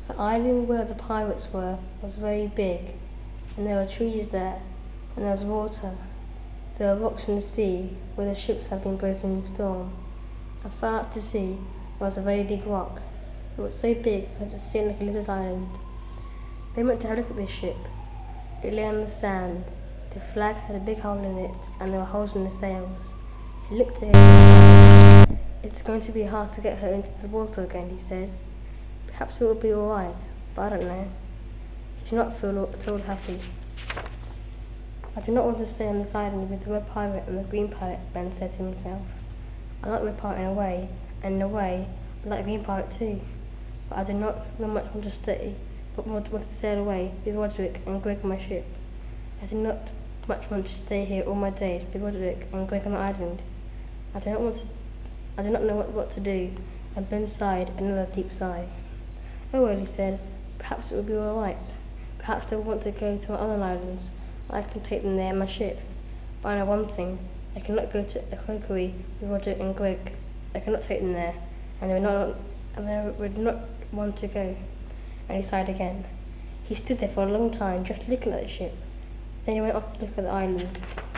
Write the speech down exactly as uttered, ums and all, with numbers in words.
The island where the pirates were was very big, and there were trees there, and there was water. There were rocks in the sea where the ships had been broken in the storm. And far out to sea was a very big rock. It was so big that it seemed like a little island. They went to have a look at this ship. It lay on the sand. The flag had a big hole in it, and there were holes in the sails. He looked at it. It's going to be hard to get her into the water again, he said. Perhaps it will be all right, but I don't know. I do not feel at all happy. I do not want to stay on this island with the red pirate and the green pirate, Ben said to himself. I like the red pirate in a way, and in a way, I like the green pirate too. But I do not very much want to stay, but want, want to sail away with Roderick and Greg on my ship. I do not much want to stay here all my days with Roderick and Greg on the island. I do not want to, I do not know what, what to do, and Ben sighed another deep sigh. Oh well, he said, perhaps it will be all right. Perhaps they will want to go to my other islands. I can take them there in my ship. But I know one thing, I cannot go to Akokiri with Roderick and Greg. I cannot take them there, and they would not, and they would not want to go. And he sighed again. He stood there for a long time, just looking at the ship. Then he went off to look at the island.